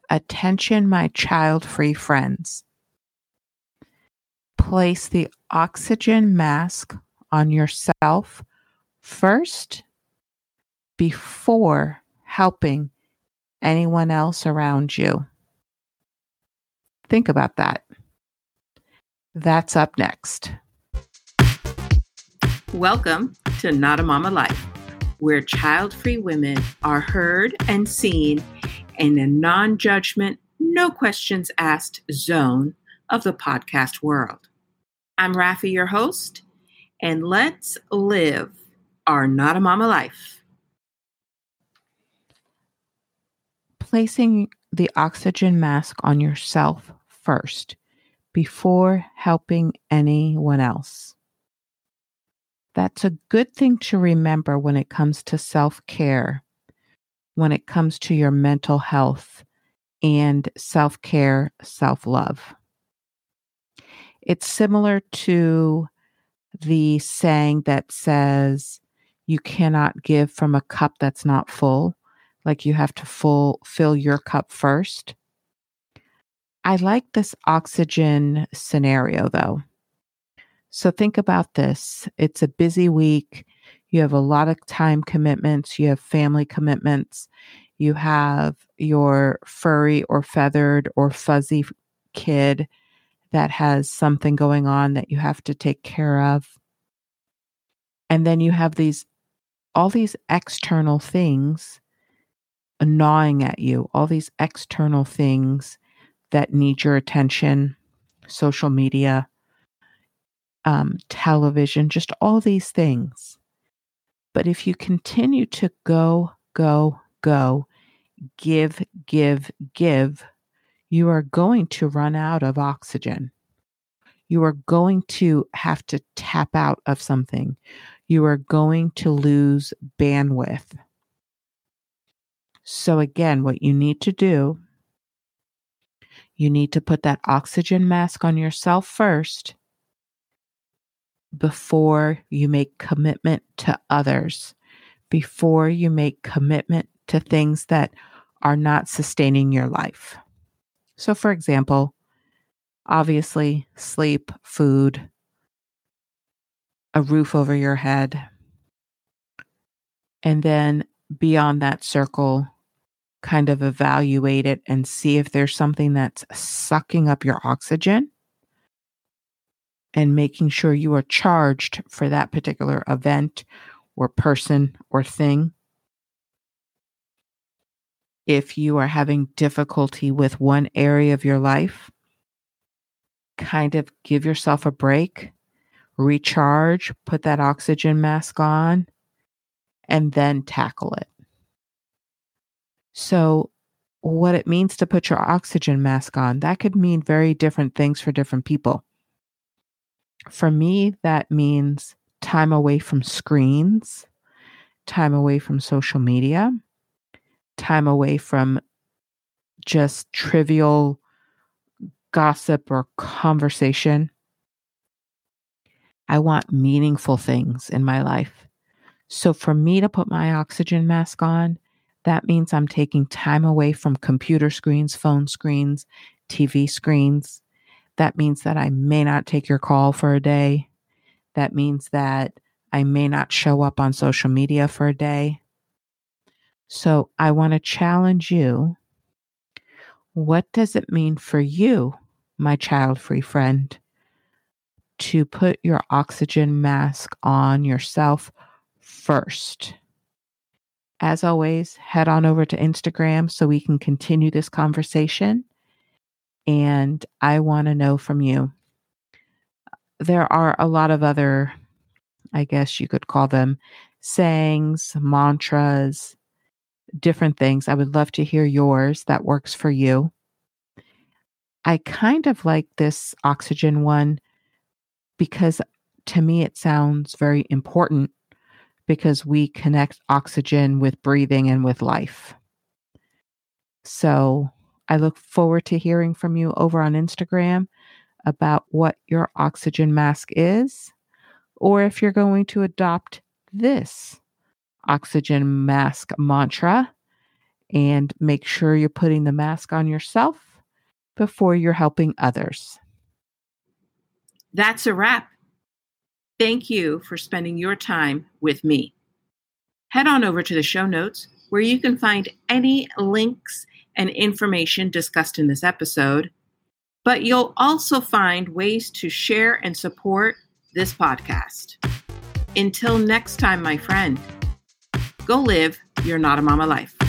Attention, my child-free friends. Place the oxygen mask on yourself first before helping anyone else around you. Think about that. That's up next. Welcome to Not a Mama Life, where child-free women are heard and seen in a non-judgment, no questions asked zone of the podcast world. I'm Rafi, your host, and let's live our Not a Mama life. Placing the oxygen mask on yourself first before helping anyone else. That's a good thing to remember when it comes to self-care, when it comes to your mental health and self-care, self-love. It's similar to the saying that says you cannot give from a cup that's not full, like you have to fill your cup first. I like this oxygen scenario though. So think about this. It's a busy week. You have a lot of time commitments. You have family commitments. You have your furry or feathered or fuzzy kid that has something going on that you have to take care of. And then you have all these external things gnawing at you, all these external things that need your attention, social media, television, just all these things. But if you continue to go, give, you are going to run out of oxygen. You are going to have to tap out of something. You are going to lose bandwidth. So again, what you need to do, you need to put that oxygen mask on yourself first before you make commitment to others, before you make commitment to things that are not sustaining your life. So for example, obviously sleep, food, a roof over your head, and then beyond that circle, kind of evaluate it and see if there's something that's sucking up your oxygen and making sure you are charged for that particular event or person or thing. If you are having difficulty with one area of your life, kind of give yourself a break, recharge, put that oxygen mask on, and then tackle it. So what it means to put your oxygen mask on, that could mean very different things for different people. For me, that means time away from screens, time away from social media, time away from just trivial gossip or conversation. I want meaningful things in my life. So for me to put my oxygen mask on, that means I'm taking time away from computer screens, phone screens, TV screens. That means that I may not take your call for a day. That means that I may not show up on social media for a day. So I want to challenge you. What does it mean for you, my child-free friend, to put your oxygen mask on yourself first? As always, head on over to Instagram so we can continue this conversation. And I want to know from you. There are a lot of other, I guess you could call them sayings, mantras, different things. I would love to hear yours that works for you. I kind of like this oxygen one because to me it sounds very important because we connect oxygen with breathing and with life. So I look forward to hearing from you over on Instagram about what your oxygen mask is, or if you're going to adopt this oxygen mask mantra and make sure you're putting the mask on yourself before you're helping others. That's a wrap. Thank you for spending your time with me. Head on over to the show notes where you can find any links and information discussed in this episode, but you'll also find ways to share and support this podcast. Until next time, my friend, go live your Not a Mama life.